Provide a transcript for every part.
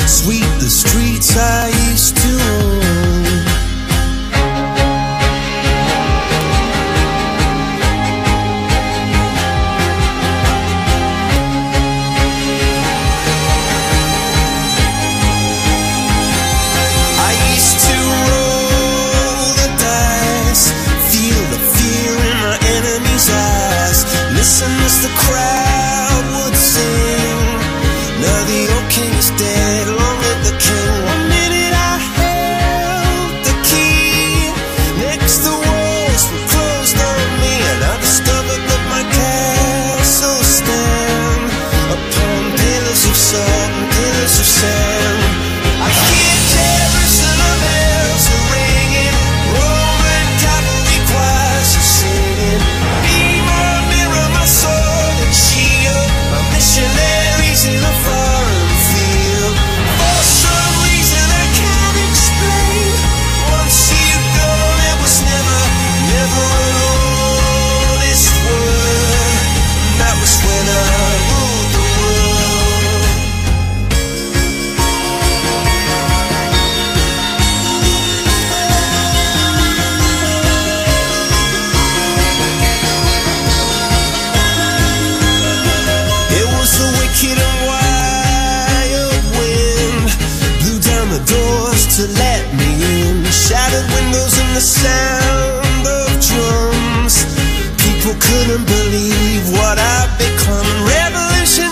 sweep the streets I used to own. I used to roll the dice, feel the fear in my enemy's eyes, listen as the crowd would sing. Now the old king is dead, long live the king. One minute I held the key, next the walls were closed on me, and I discovered that my castle stand upon pillars of salt and pillars of sand. I hear Jerusalem bells are ringing, Roman cavalry choirs are singing. Be my mirror, my sword and shield, my missionaries in a foreign field. For some reason I can't explain, once you've gone it was never, never an honest word. That was when I ruled the world. It was the wicked and wild wind, blew down the doors to let me in, shattered windows and the sound of drums. People couldn't believe what I'd become. Revolutionaries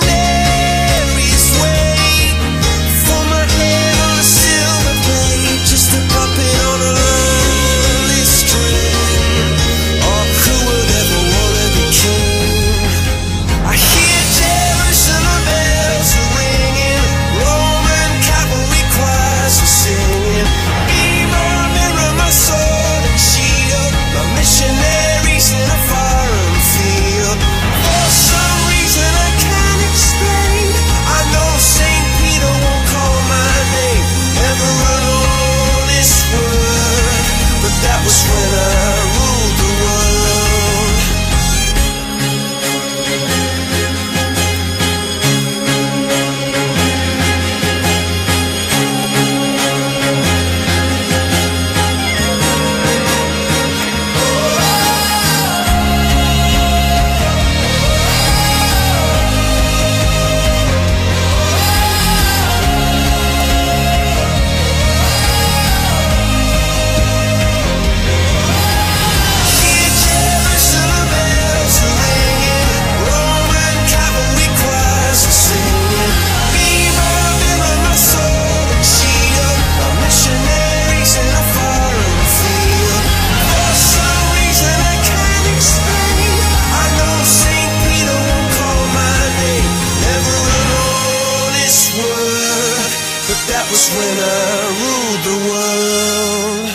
wait for my head on a silver plate, just a puppet on a lonely string. Oh, who would ever wanna be king? I hear Jerusalem bells are ringing, Roman cavalry choirs are singing. Be my mirror, my sword and shield, my missionaries in a foreign field. For some reason I can't explain, I know St. Peter won't call my name, never an honest word, but that was when I ruled the world. Hear Jerusalem bells are ringing, Roman cavalry choirs are singing. Be my mirror, my sword and shield, my missionaries in a foreign field. For some reason I can't explain, I know St. Peter won't call my name, never an honest word, but that was when I ruled the world.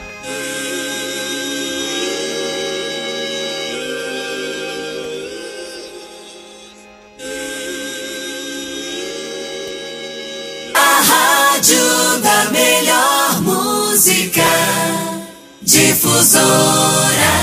A rádio da melhor música, Difusora.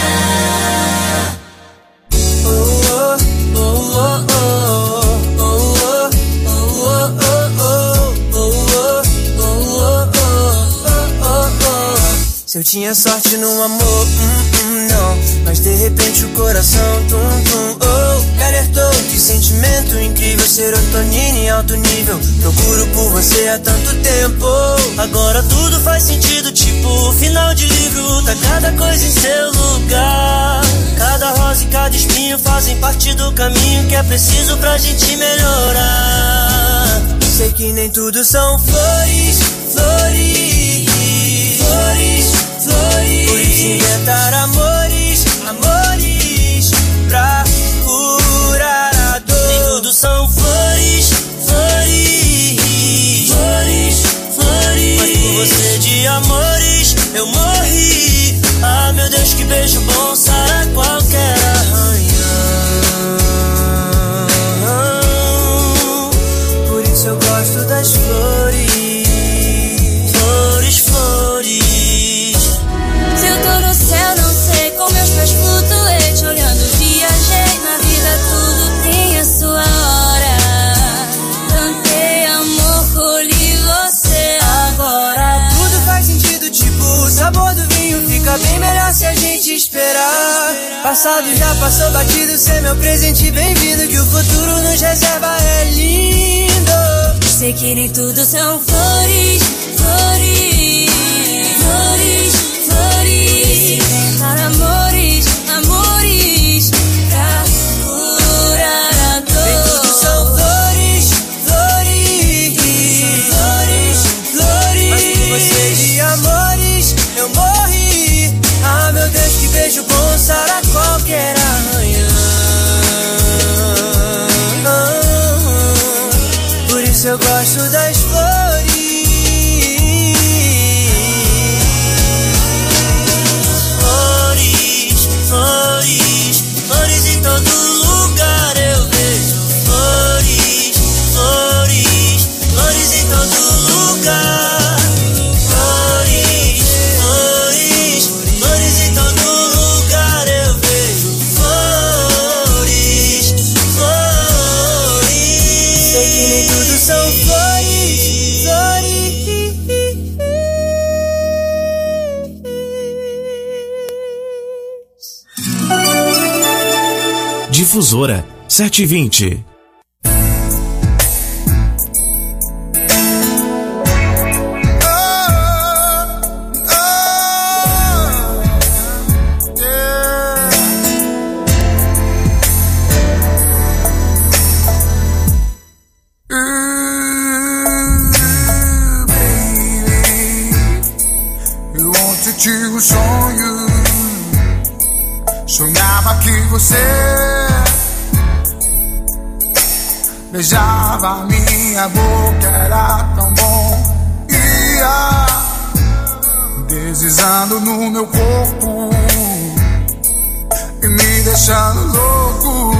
Se eu tinha sorte no amor, não, mas de repente o coração, me alertou que sentimento incrível, serotonina em alto nível. Procuro por você há tanto tempo, agora tudo faz sentido, tipo final de livro. Tá cada coisa em seu lugar, cada rosa e cada espinho fazem parte do caminho que é preciso pra gente melhorar. Sei que nem tudo são flores, flores, flores, flores. Por isso inventar amores, amores, pra curar a dor. Nem tudo são flores, flores, flores, flores. Mas por você de amores eu morri. Ah, meu Deus, que beijo bom sara qualquer arranhão. Por isso eu gosto das flores, flores. Passado já passou batido, cê é meu presente bem-vindo, que o futuro nos reserva é lindo. Sei que nem tudo são flores, flores, flores, flores. Se inventar amores, amores, pra curar a dor. Nem tudo são flores, flores, flores, flores. Mas por você de amores eu morri. Ah, meu Deus, que beijo bom sara qualquer arranhão. Por isso eu gosto das flores. Flores, flores, flores em todo lugar eu vejo. Flores, flores, flores em todo lugar. Flores, flores, flores em todo lugar eu vejo. Flores, flores. Sei que nem tudo são flores, flores. Difusora 720. Eu ontem tive um sonho. Sonhava que você beijava minha boca, era tão bom. Ia deslizando no meu corpo e me deixando louco.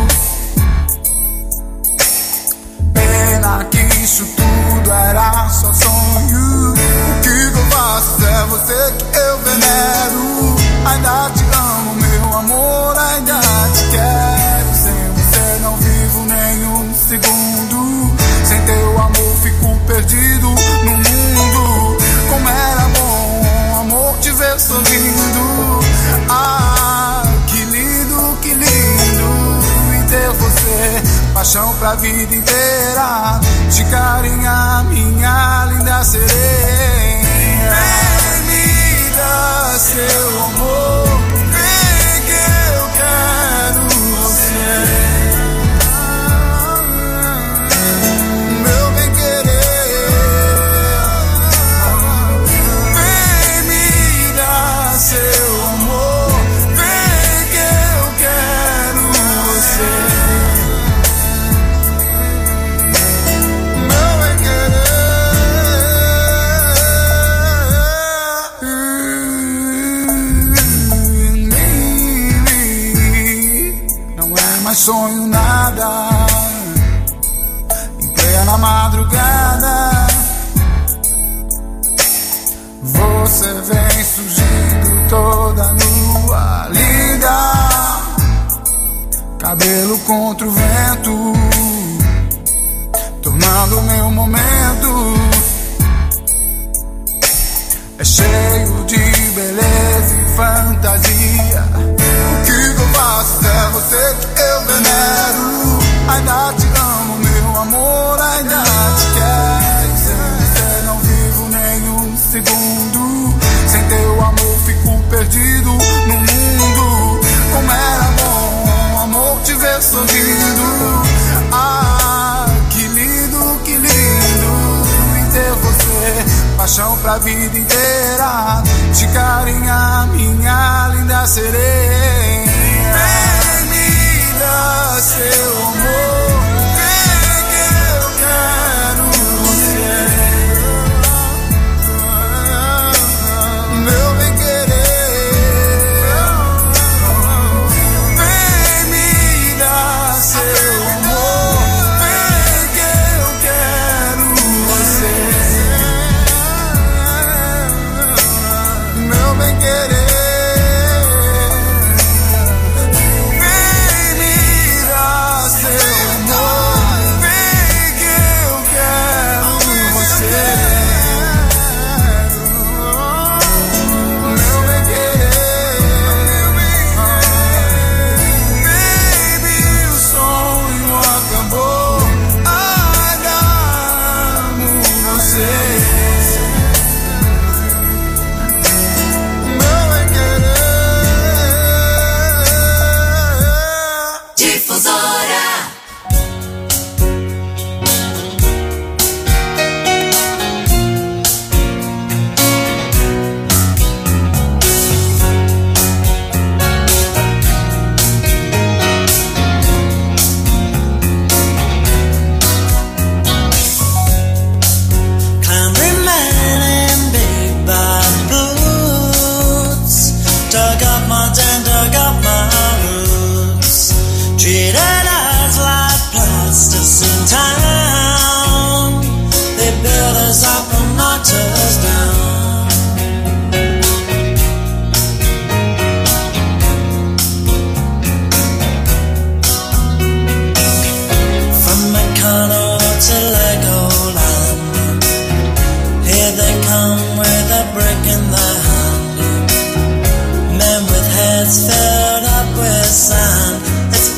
Pena que isso tudo era só sonho. O que eu faço é você que eu venero. Ainda te amo, meu amor, ainda te quero. Sem você não vivo nenhum segundo. Sem teu amor fico perdido no mundo. Como era bom, amor, te ver sorrindo. Ah, que lindo em ter você. Paixão pra vida inteira. De carinha, minha linda sereia. Vem me dar seu amor. Vem que eu quero você. Meu bem querer. Vem me dar seu amor. Vem que eu quero você. Meu bem querer. Não é mais sonho nada. Em plena madrugada você vem surgindo toda nua, linda. Cabelo contra o vento, tornando meu momento. É cheio de beleza e fantasia. O que eu faço é você que eu venero. Ainda te amo, meu amor, ainda te quero. Sem você não vivo nenhum segundo. Sem teu amor fico perdido no mundo. Como era bom, amor, te ver sorrindo. Ah, que lindo em ter você. Paixão pra vida inteira. De carinha, minha linda sereia. Vem me dar seu amor. Vem que eu quero você. Meu bem querer. Vem me dar seu amor. Vem que eu quero você. Meu bem querer. Vem me dar seu us up and knocked us down. From Meccano to Legoland, here they come with a brick in their hand. Men with heads filled up with sand. It's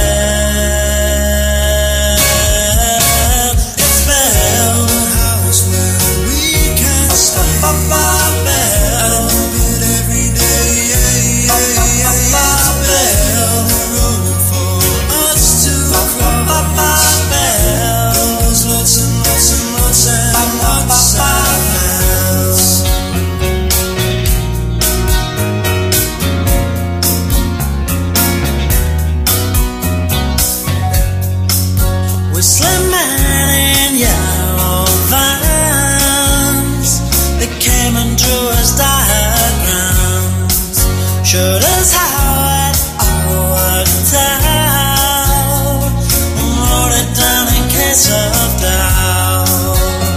bad, it's bad. House where we can stay. Bell. It every day, it's bell. The road for us to cross. There's lots and lots and lots and lots of bells. Whistling man in yellow vans, they came and drew us diagrams, showed us how it all worked out, and wrote it down in case of doubt.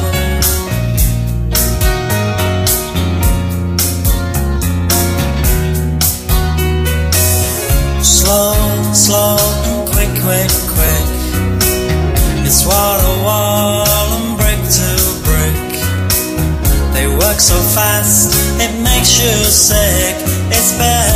Slow, slow, and quick, quick, quick. It's wall to wall and brick to brick. They work so fast, it makes you sick. It's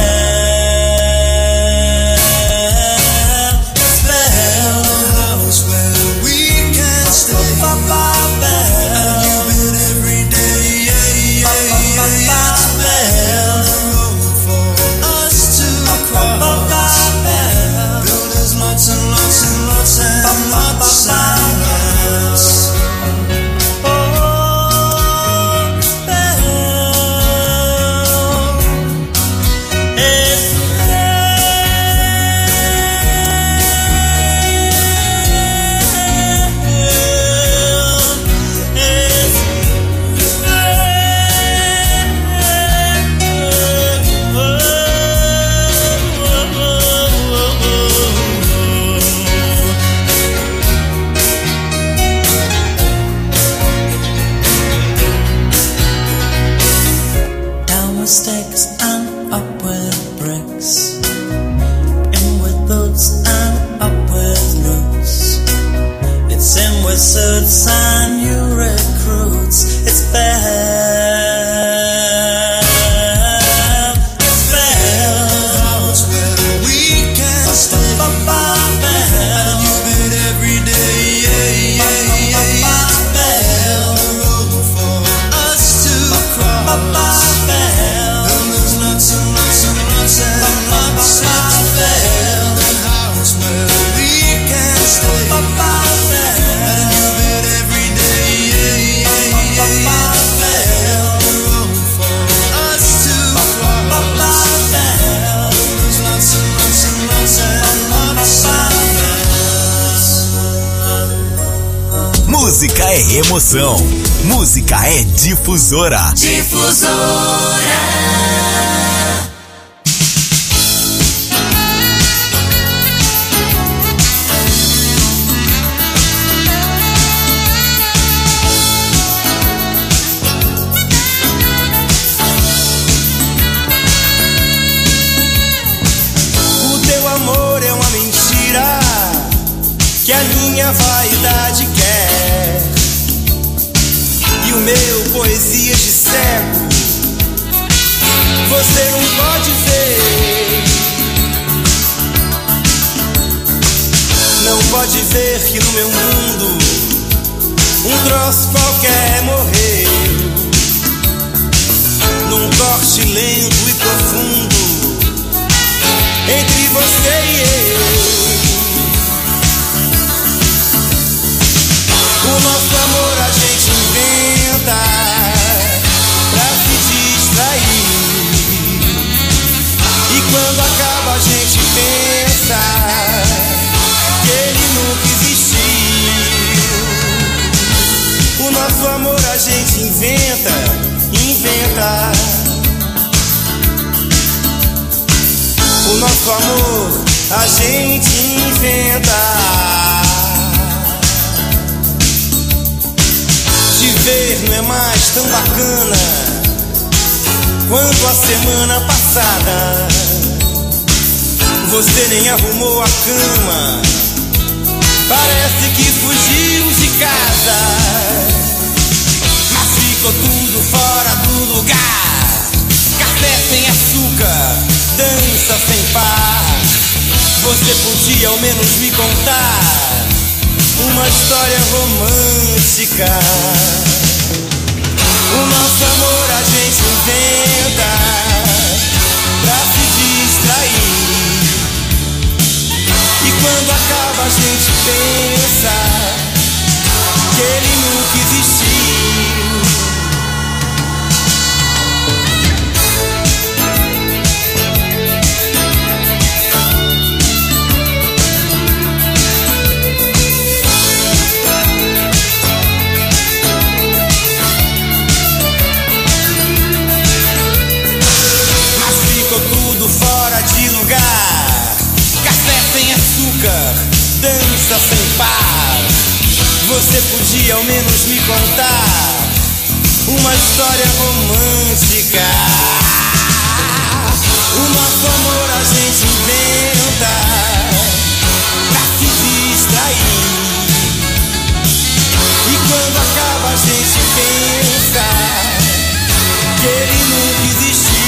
bad, it's bad. A house where we can stay. And you bid every day, it's bad. The road for us to cross. Build us lots and lots and lots and lots of house. Oh, it's bad. It's down with sticks and up with bricks, in with boots and up with roots. It's in with suits and new recruits. It's bad, it's bad. House where we can stay. And you bid every day, it's bad. The road for us to cross. And there's lots and lots and lots and lots of bells. The house where we can stay. And you bid every day, it's bad. The road for us to cross. There's lots and lots and lots and lots of bells. Música é emoção. Música é difusora. Difusora. O teu amor é uma mentira que a minha vaidade quer, e o meu poesia de cego você não pode ver. Não pode ver que no meu mundo um troço qualquer morreu, num corte lento e profundo entre você e eu. O nosso amor a gente inventa pra se distrair, e quando acaba a gente pensa que ele nunca existiu. O nosso amor a gente inventa. O nosso amor a gente inventa. Te viver não é mais tão bacana quanto a semana passada. Você nem arrumou a cama, parece que fugiu de casa. Mas ficou tudo fora do lugar. Café sem açúcar, dança sem par. Você podia ao menos me contar uma história romântica. O nosso amor a gente inventa pra se distrair, e quando acaba a gente pensa que ele nunca existiu. Fora de lugar, café sem açúcar, dança sem par. Você podia ao menos me contar uma história romântica. O nosso amor a gente inventa pra se distrair, e quando acaba a gente pensa que ele nunca existiu.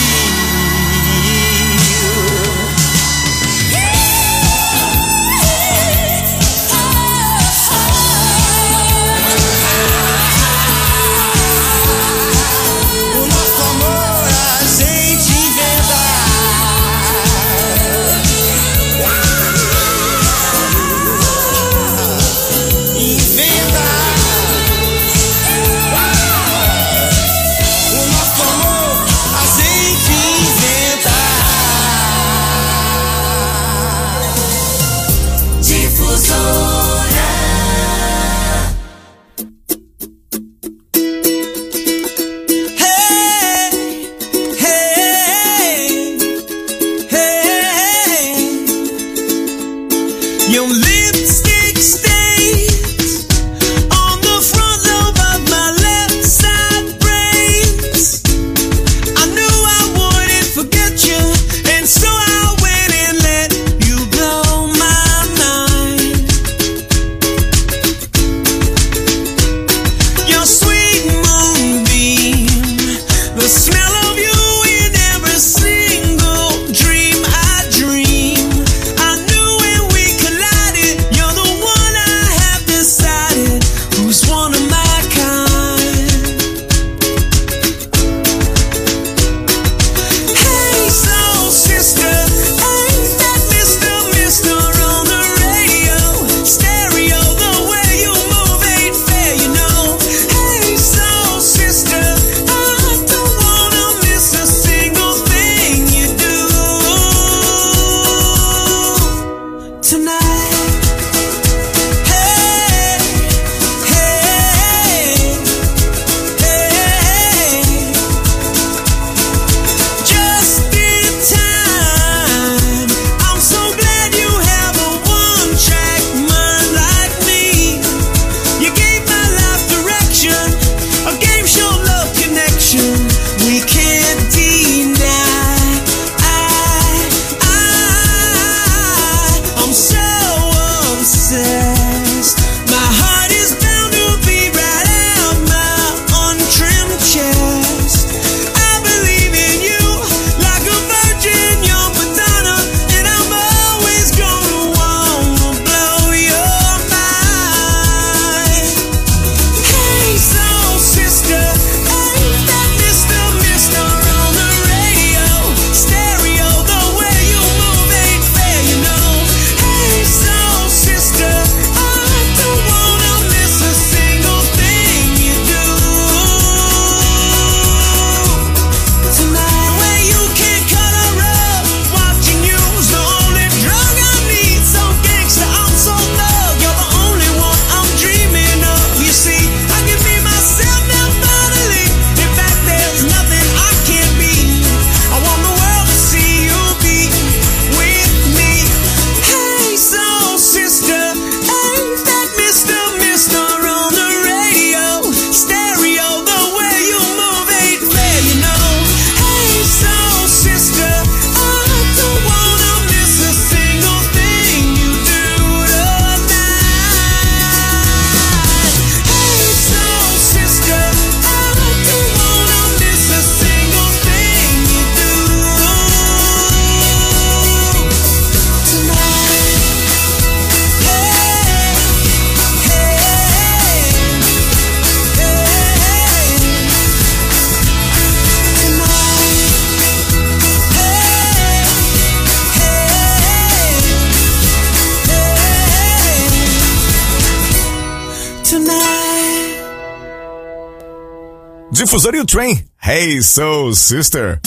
Difusora e o Train. Hey, Soul Sister.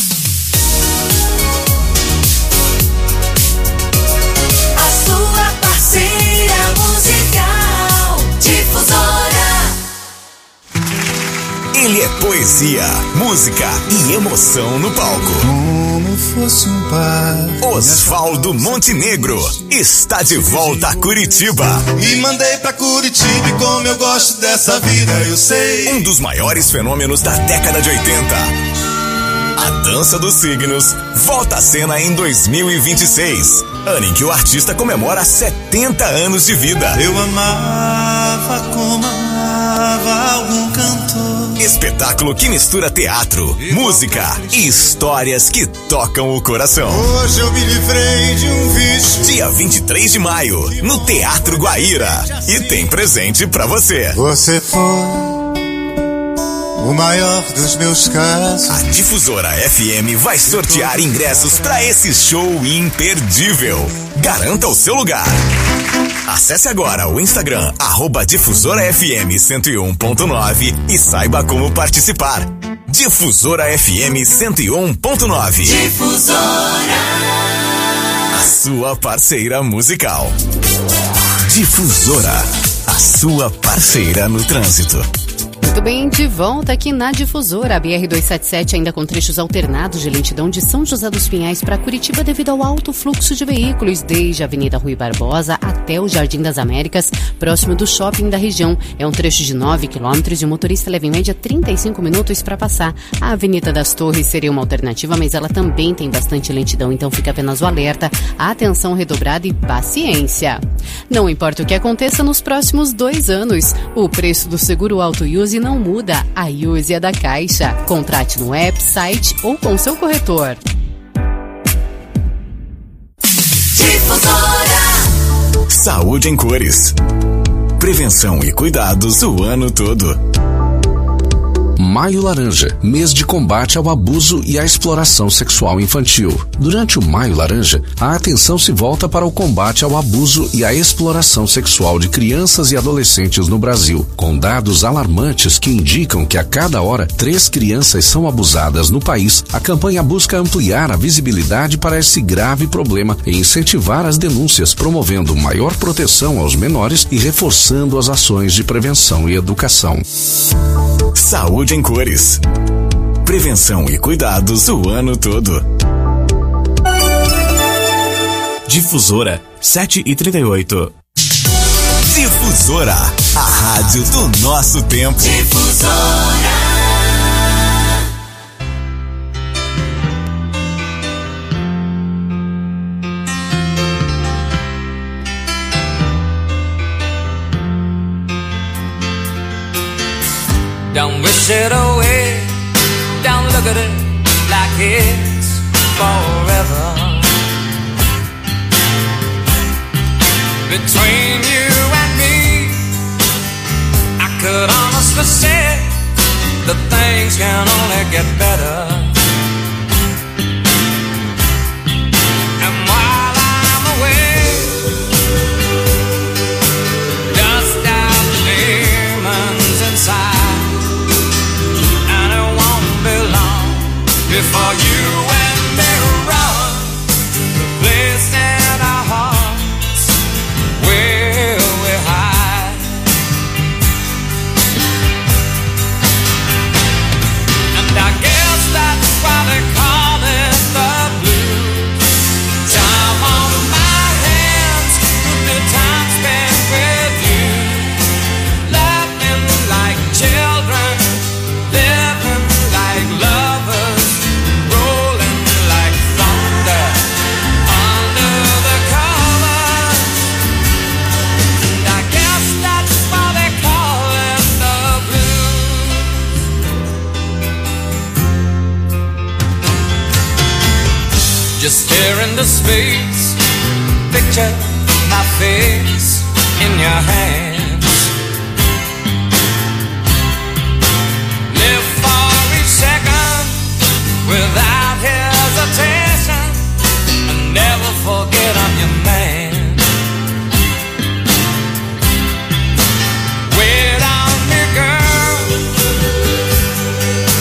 A sua parceira musical, Difusora. Ele é poesia, música e emoção no palco. Como fosse um par. Osvaldo Montenegro está de volta a Curitiba. E mandei pra Curitiba e como eu gosto dessa vida, eu sei. Um dos maiores fenômenos da década de 80. A Dança dos Signos volta à cena em 2026, ano em que o artista comemora 70 anos de vida. Eu amava como amava algum cantor. Espetáculo que mistura teatro, música e histórias que tocam o coração. Hoje eu me livrei de um vício. Dia 23 de maio, no Teatro Guaíra. E tem presente pra você. Você foi o maior dos meus casos. A Difusora FM vai sortear ingressos pra esse show imperdível. Garanta o seu lugar. Acesse agora o Instagram @DifusoraFM101.9 e saiba como participar. Difusora FM 101.9. Difusora. A sua parceira musical. Difusora, a sua parceira no trânsito. Muito bem, de volta aqui na Difusora. A BR-277 ainda com trechos alternados de lentidão de São José dos Pinhais para Curitiba devido ao alto fluxo de veículos, desde a Avenida Rui Barbosa até o Jardim das Américas, próximo do shopping da região. É um trecho de 9 quilômetros e o motorista leva em média 35 minutos para passar. A Avenida das Torres seria uma alternativa, mas ela também tem bastante lentidão, então fica apenas o alerta, atenção redobrada e paciência. Não importa o que aconteça nos próximos 2 anos, o preço do seguro auto use não muda. A Use é da Caixa. Contrate no app, site ou com seu corretor. Difusora. Saúde em cores. Prevenção e cuidados o ano todo. Maio Laranja, mês de combate ao abuso e à exploração sexual infantil. Durante o Maio Laranja, a atenção se volta para o combate ao abuso e à exploração sexual de crianças e adolescentes no Brasil, com dados alarmantes que indicam que a cada hora 3 crianças são abusadas no país. A campanha busca ampliar a visibilidade para esse grave problema e incentivar as denúncias, promovendo maior proteção aos menores e reforçando as ações de prevenção e educação. Saúde em cores. Prevenção e cuidados o ano todo. Difusora 7h38. Difusora, a rádio do nosso tempo. Difusora. Don't wish it away, don't look at it like it's forever. Between you and me, I could honestly say that things can only get better. And while I'm away, dust out the demons inside. Before you and me run, the place in our hearts where we hide. And I guess that's why they call it the blues. Time on my hands, good time spent with you, laughing like children, living like lovers. Just stare into space, picture my face in your hands. Live for each second without hesitation, and never forget I'm your man. Wait on me, girl.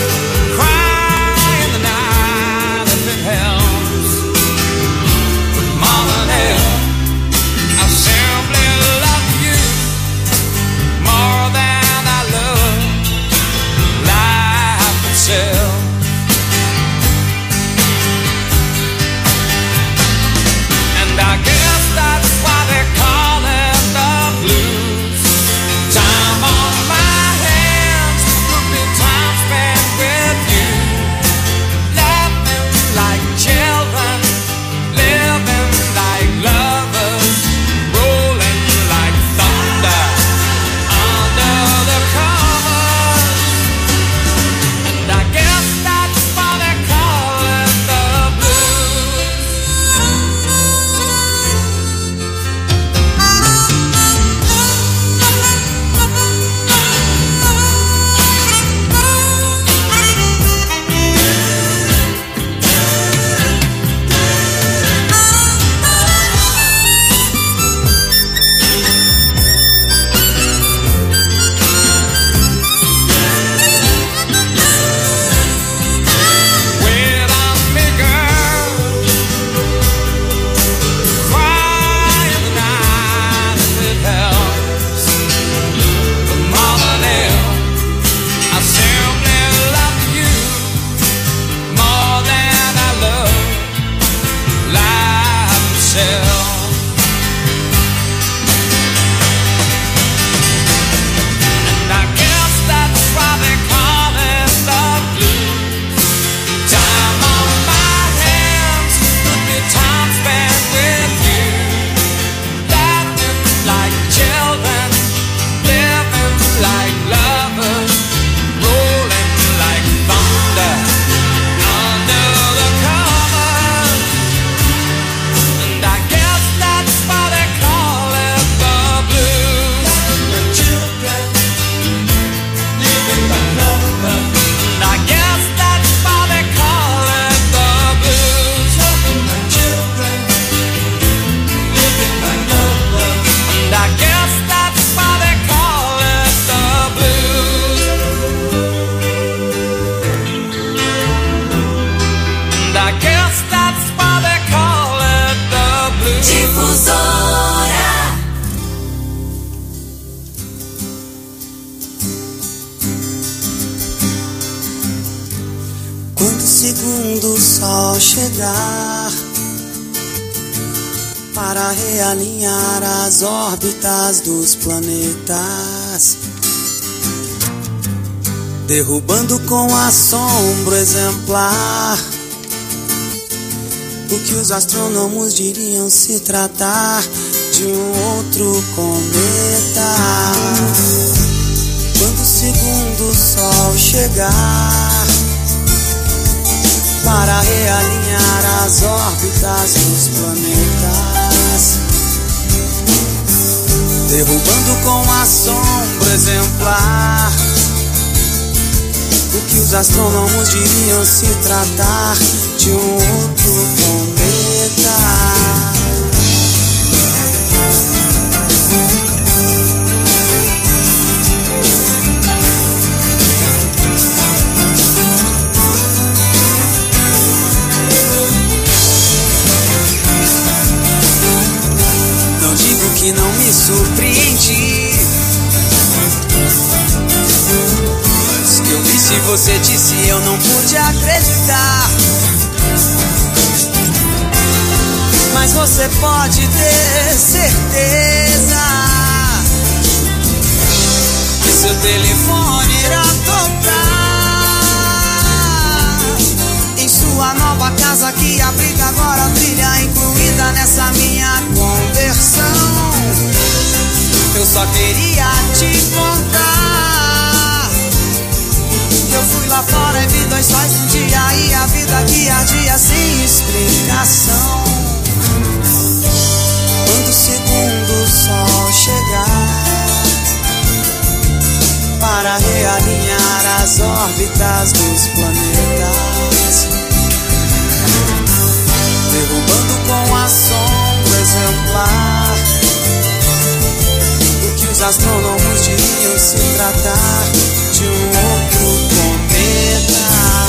segundo o sol chegar para realinhar as órbitas dos planetas, derrubando com assombro exemplar o que os astrônomos diriam se tratar de um outro cometa. Quando o segundo sol chegar para realinhar as órbitas dos planetas, derrubando com assombro exemplar o que os astrônomos diriam se tratar de um outro cometa. Não digo que não me surpreendi, antes que eu vi se você disse eu não pude acreditar. Mas você pode ter certeza que seu telefone irá tocar em sua nova casa que abriga agora a trilha incluída nessa minha conversão. Eu só queria te contar que eu fui lá fora e vi 2 sóis num dia e a vida que ardia sem explicação. Quando o segundo sol chegar para realinhar as órbitas dos planetas, derrubando com assombro exemplar o que os astrônomos diriam se tratar de um outro cometa.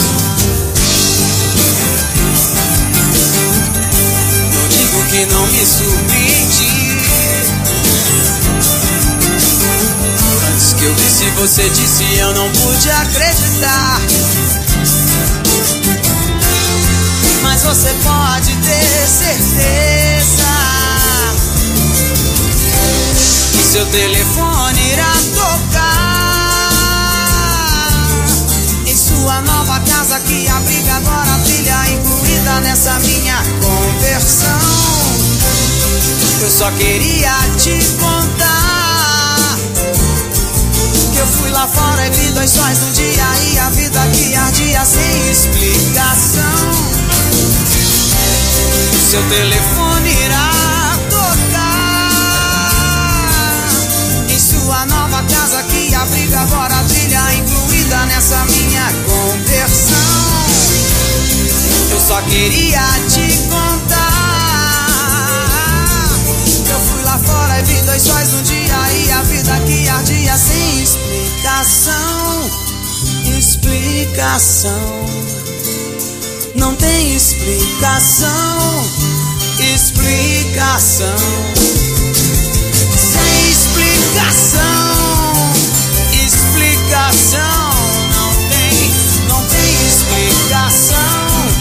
Que não me surpreendi, antes que eu vi se você disse eu não pude acreditar. Mas você pode ter certeza que seu telefone irá tocar em sua nova casa que abriga agora a trilha incluída nessa minha conversão. Eu só queria te contar que eu fui lá fora e vi 2 sóis num dia e a vida que ardia sem explicação. Seu telefone irá tocar em sua nova casa que abriga agora a trilha incluída nessa minha conversão. Eu só queria te contar que eu fui lá fora e vi 2 sóis num dia e a vida que ardia sem explicação. Explicação. Não tem explicação. Explicação. Sem explicação. Explicação. Não tem explicação.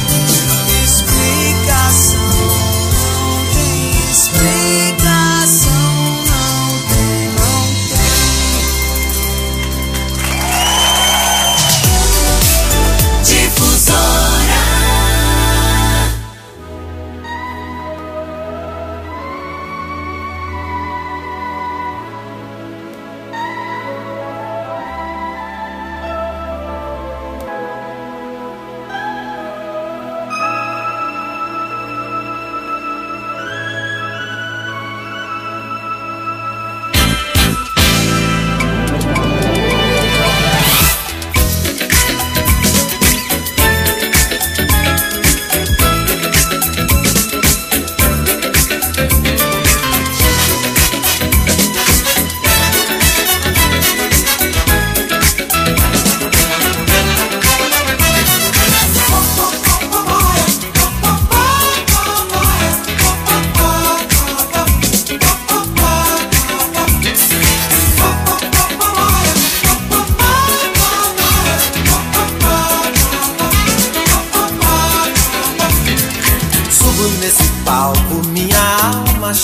Explicação. Não tem explicação. Não tem. Difusora.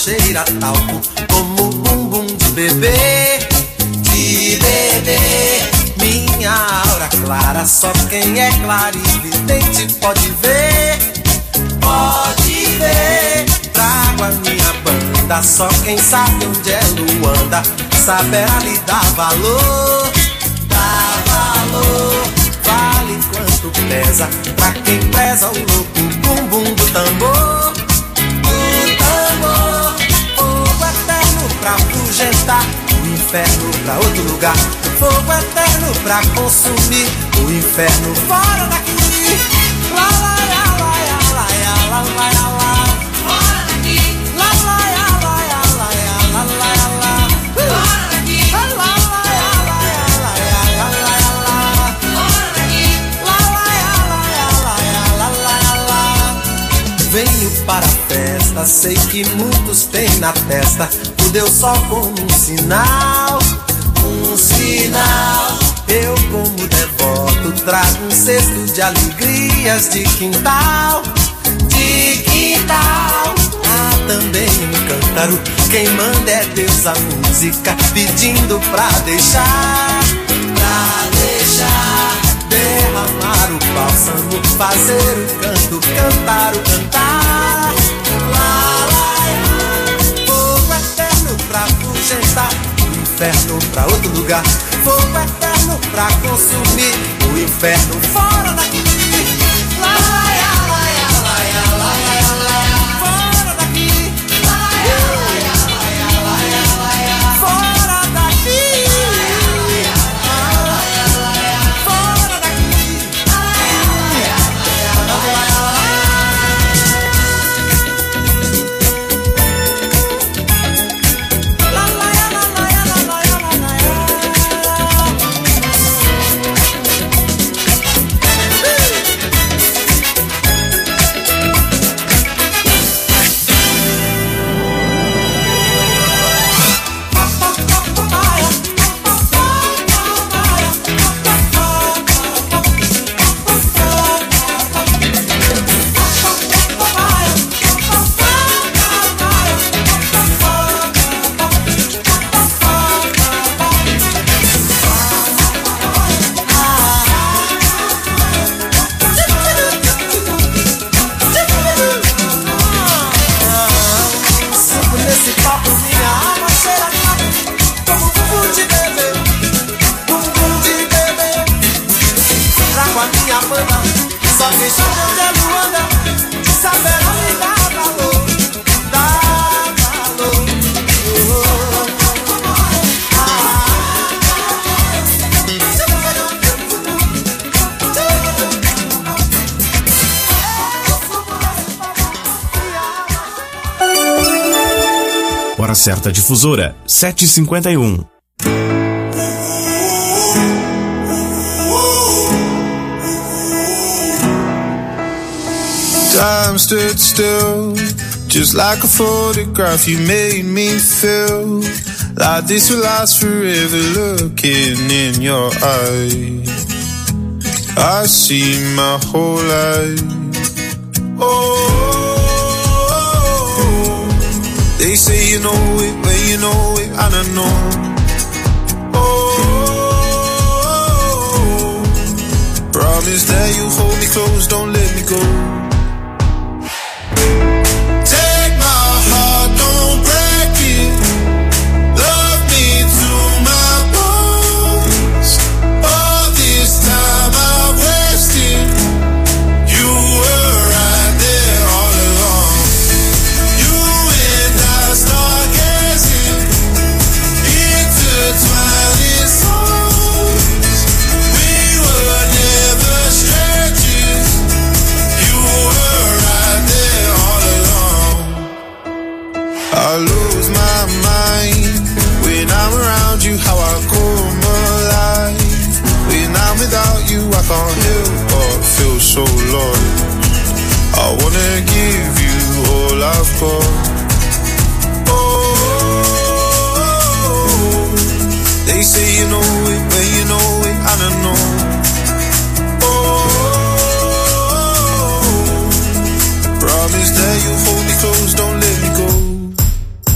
cheira talco, como bumbum de bebê, minha aura clara, só quem é clarividente pode ver, trago a minha banda, só quem sabe onde é Luanda, saberá lhe dar valor, vale quanto pesa, pra quem preza o louco bumbum do tambor, fogo eterno pra afugentar, o inferno pra outro lugar, fogo eterno pra consumir, o inferno fora daqui, lá lá lá lá lá lá lá lá lá, fora daqui, lá lá lá lá lá lá lá lá, fora daqui, lá lá lá lá lá lá lá lá, fora daqui, lá lá lá lá lá lá. Venho para a festa, sei que muitos têm na testa o Deus Sol como um sinal. Eu como devoto trago um cesto de alegrias de quintal. Há também um cântaro, quem manda é Deus a música, pedindo pra deixar, derramar o bálsamo, fazer o canto, cantar o cantar. Fogo eterno pra afugentar, inferno pra outro lugar, fogo eterno pra consumir, o inferno fora daqui, lá, fora daqui, fora daqui, fora daqui. Hora certa difusora, 7h51. Time stood still, just like a photograph. You made me feel like this will last forever. Looking in your eyes, I see my whole life. Oh, they say you know it, when you know it, and I know. Oh, promise that you hold me close, don't let me go. I lose my mind when I'm around you, how I come alive. When I'm without you, I can't help but feel so lost. I wanna give you all I've got. Oh, they say you know it, when you know it, and I know. Oh, promise that you hold me close, don't let me go.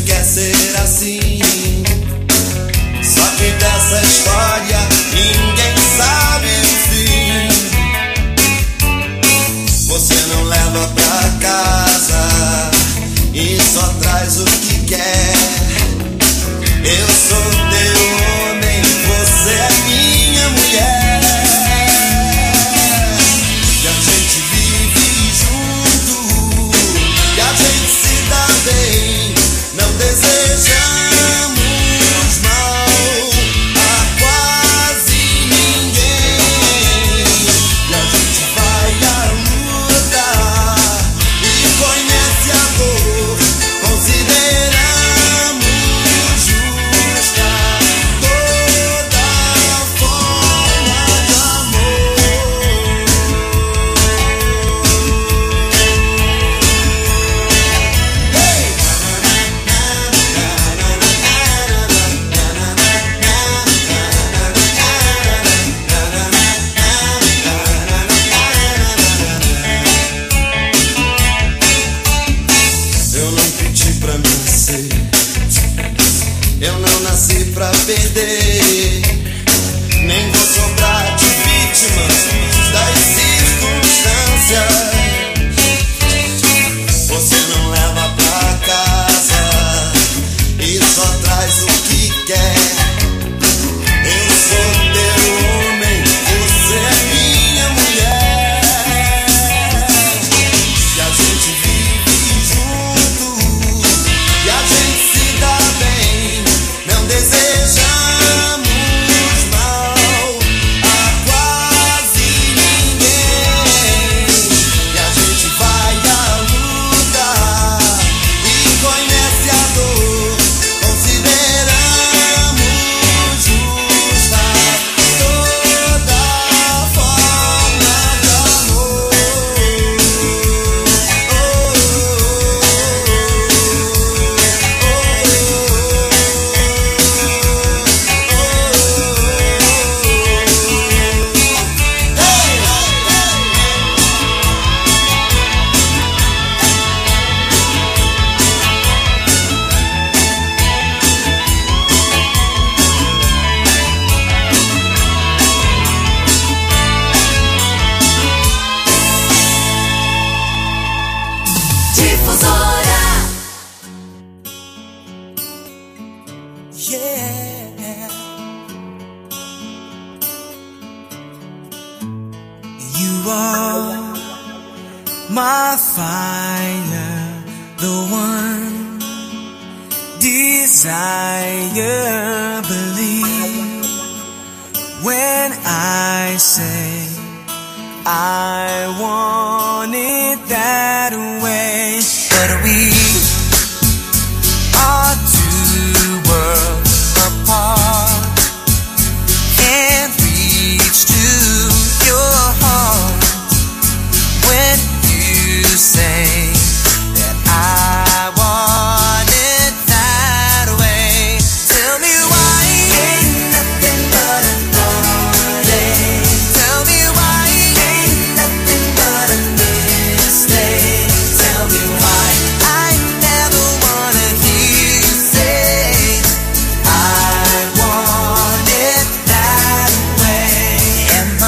quer ser assim. Só que dessa história ninguém sabe o fim. Você não leva pra casa e só traz o que quer. Eu sou teu homem, você é minha mulher. E a gente vive junto, e a gente se dá bem. Não desejamos mal a quase ninguém. E a gente vai à luta e conhece a dor. Consideramos justa toda forma de amor. Eu não pedi pra nascer, eu não nasci pra perder. Nem vou sobrar de vítimas das circunstâncias. Você não leva pra casa e só traz o que quer. Eu sou teu homem, você é minha mulher. E a gente vive junto, e a gente se dá bem. Não desejamos mal a quase ninguém. E a gente vai à luta e conhece a dor. Consideramos justa toda forma de amor. Difusora. Yeah. You are my fire, the one desire. Believe when I say I want it that way. But we are two worlds apart. Can't reach to your heart when you say that I want it that way. Tell me why ain't nothing but a heartache. Tell me why ain't nothing but a mistake. Tell me why I never wanna hear you say I want it that way. Am I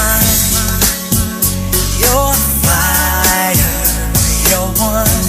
your fire, your one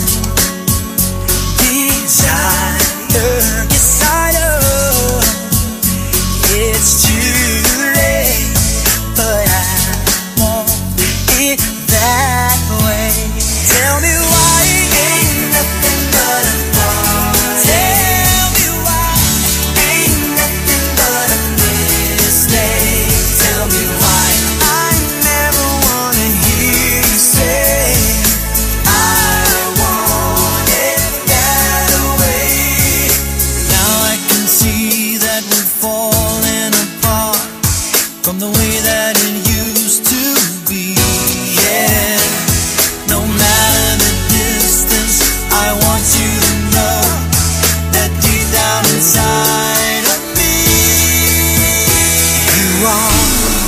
desire? Yes, I know it's too late, but I want it that way. Tell me why ain't nothing but a heartache. Tell me why ain't nothing but a mistake. Tell me why I never wanna hear you say I want it that way. Now I can see that we're falling apart from the way that it used to be. Yeah, no matter the distance, I want you to know that deep down inside of me, you are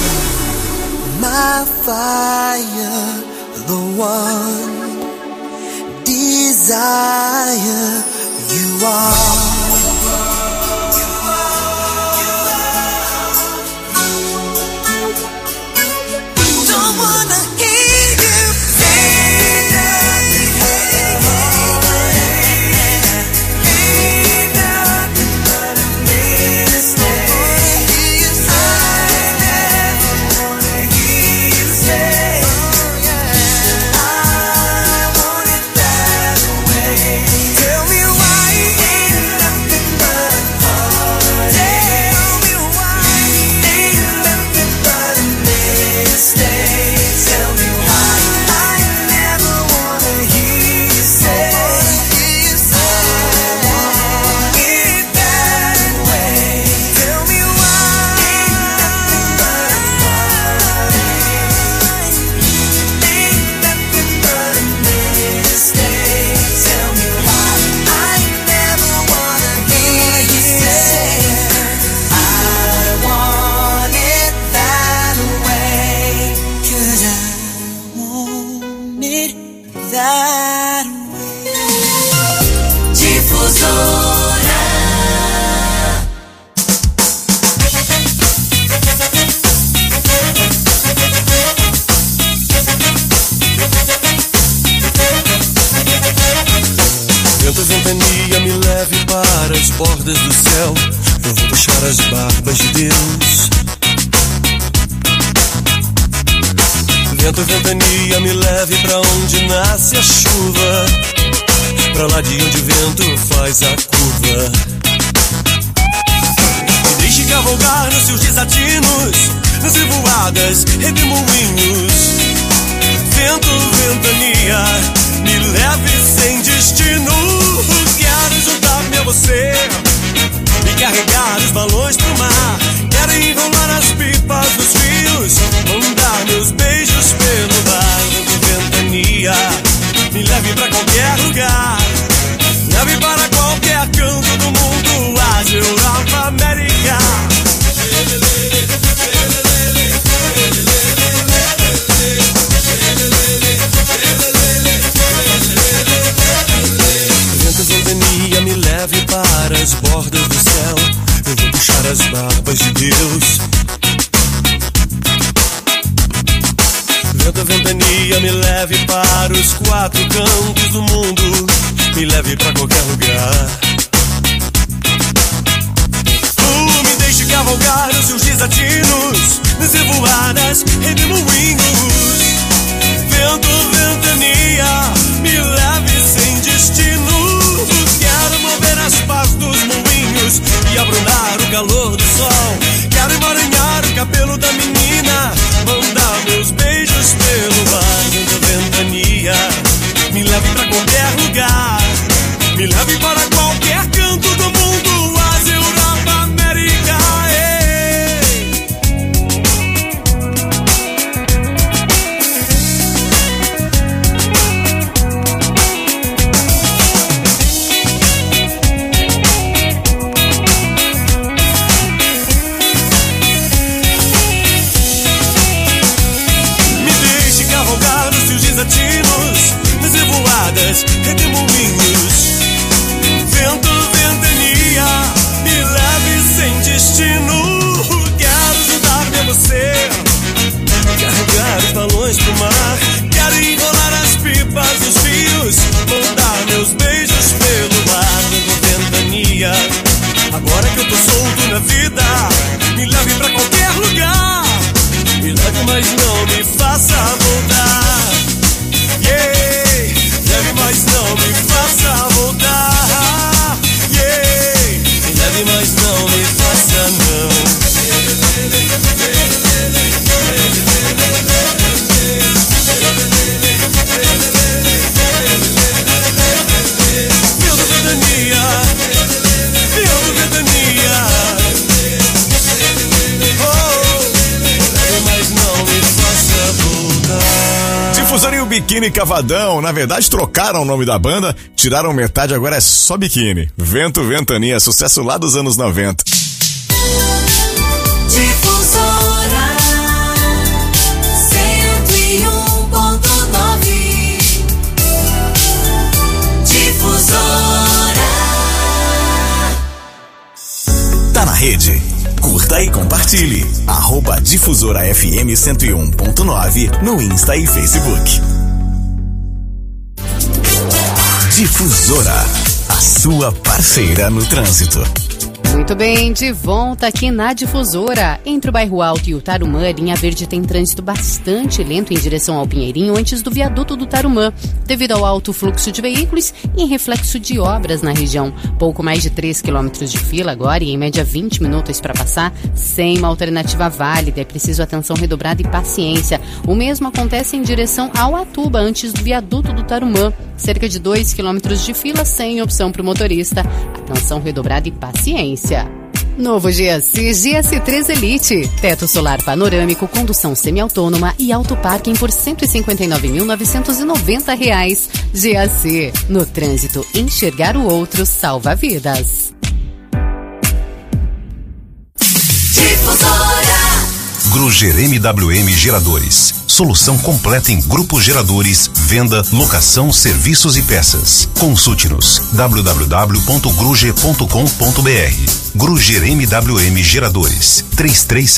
my fire, the one desire. You are bordas do céu, eu vou puxar as barbas de Deus. Vento, ventania, me leve pra onde nasce a chuva, pra lá de onde o vento faz a curva. Me deixe cavalgar nos seus desatinos, nas revoadas, redemoinhos. Vento, ventania, me leve sem destino. Quero juntar-me a você e carregar os balões pro mar. Quero enrolar as pipas dos rios, mandar meus beijos pelo mar. Vento, ventania, me leve pra qualquer lugar, leve para qualquer canto do mundo, Ásia, Europa, América. Vento, ventania, me leve para as bordas do céu, eu vou puxar as barbas de Deus. Vento, ventania, me leve para os quatro cantos do mundo, me leve pra qualquer lugar. Me deixe cavalgar nos seus desatinos, nas revoadas, redemoinhos. Vento, ventania, me leve sem destino. Quero mover as pás dos moinhos e abrunar o calor do sol. Quero emaranhar o cabelo da menina, mandar meus beijos pelo ar. Vento, ventania, me leve pra qualquer lugar, me leve para qualquer canto do mundo, Ásia, Europa, América. Me deixe cavalgar nos seus desatinos, nas revoadas, redemoinhos. Vento, ventania, me leve sem destino. Quero juntar-me a você, carregar os balões pro mar. Quero enrolar as pipas dos rios, mandar meus beijos pelo ar. Vento, ventania, agora que eu tô solto na vida, me leve pra qualquer lugar, me leve, mas não me faça voltar. Yeah, leve, mas não me faça voltar. Yeah, me leve, mas não me faça não. Vento, ventania, vento, ventania. Oh, leve, mas não me faça voltar. Difusora e o Biquíni Cavadão, na verdade trocaram o nome da banda, tiraram metade, agora é só Biquíni. Vento, ventania, sucesso lá dos anos 90. Difusora 101.9. Difusora. Tá na rede? Curta e compartilhe. @Difusora FM 101.9 no Insta e Facebook. Difusora, a sua parceira no trânsito. Muito bem, de volta aqui na Difusora. Entre o Bairro Alto e o Tarumã, a linha verde tem trânsito bastante lento em direção ao Pinheirinho antes do viaduto do Tarumã, devido ao alto fluxo de veículos e em reflexo de obras na região. Pouco mais de 3 quilômetros de fila agora e em média 20 minutos para passar, sem uma alternativa válida. É preciso atenção redobrada e paciência. O mesmo acontece em direção ao Atuba, antes do viaduto do Tarumã. Cerca de 2 quilômetros de fila sem opção para o motorista. Atenção redobrada e paciência. Novo GAC 3 Elite. Teto solar panorâmico, condução semiautônoma e autoparking por R$ 159.990. GAC. No trânsito, enxergar o outro salva vidas. Difusora. Gruger MWM Geradores. Solução completa em grupos geradores, venda, locação, serviços e peças. Consulte-nos www.gruger.com.br. Gruger MWM Geradores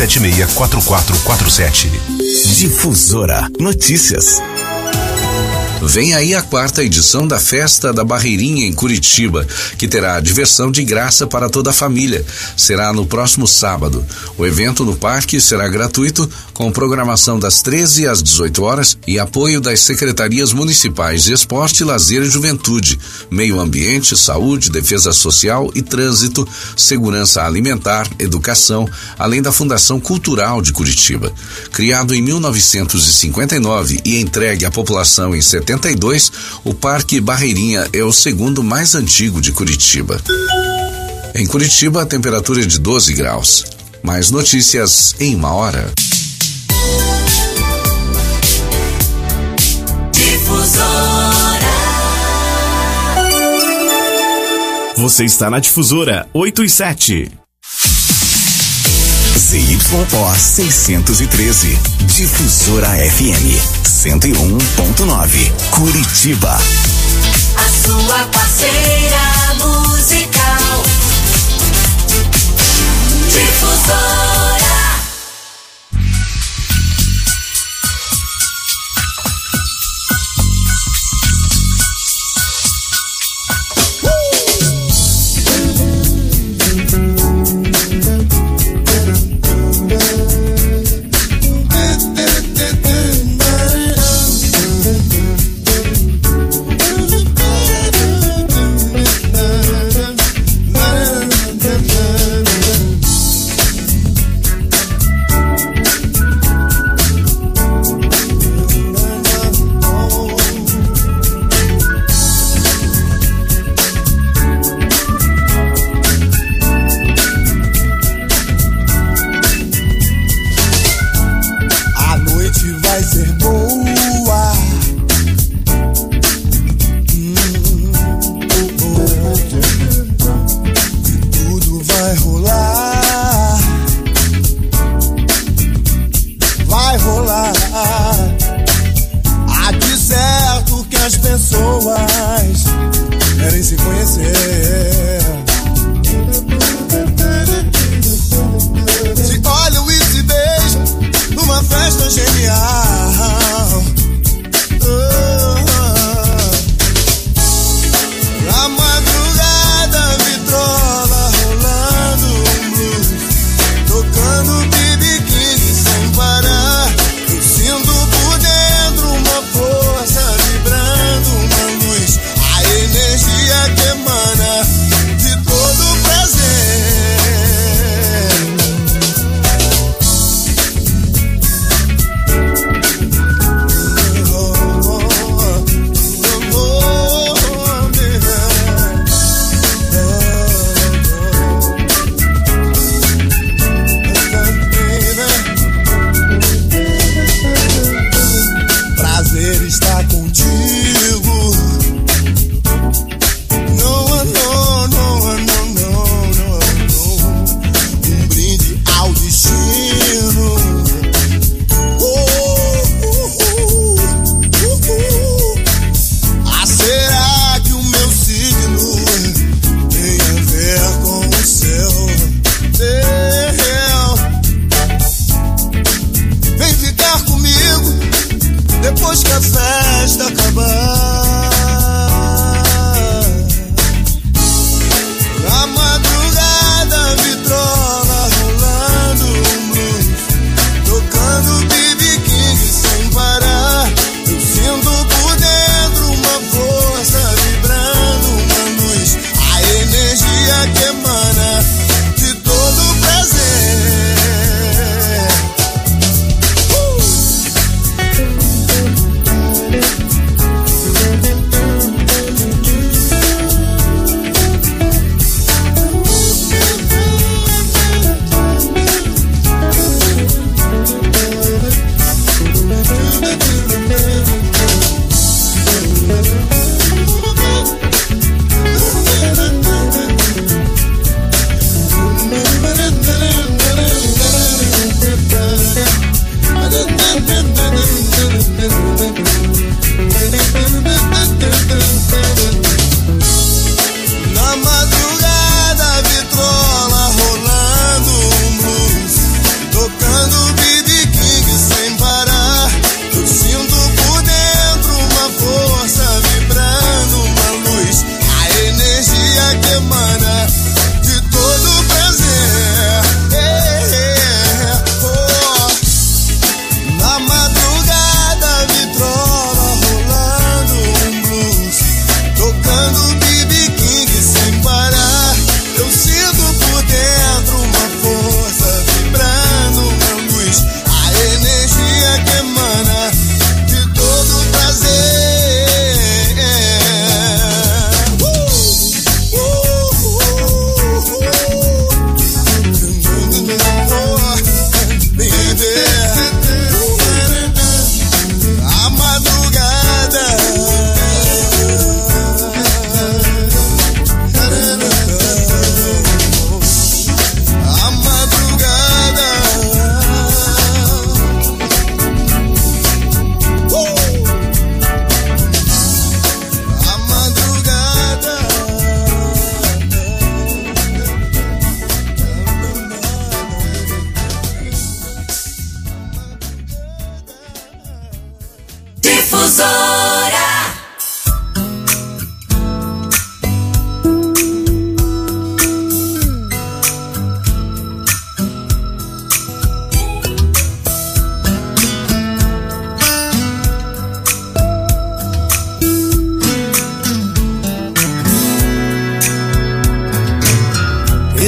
3376-4447. Difusora Notícias. Vem aí a 4ª edição da Festa da Barreirinha em Curitiba, que terá diversão de graça para toda a família. Será no próximo sábado. O evento no parque será gratuito, com programação das 13 às 18 horas e apoio das secretarias municipais de Esporte, Lazer e Juventude, Meio Ambiente, Saúde, Defesa Social e Trânsito, Segurança Alimentar, Educação, além da Fundação Cultural de Curitiba. Criado em 1959 e entregue à população em 72, o Parque Barreirinha é o segundo mais antigo de Curitiba. Em Curitiba, a temperatura é de 12 graus. Mais notícias em 1 hora. Você está na Difusora 8 e 7. ZYO 613, Difusora FM 101.9, Curitiba. A sua parceira musical.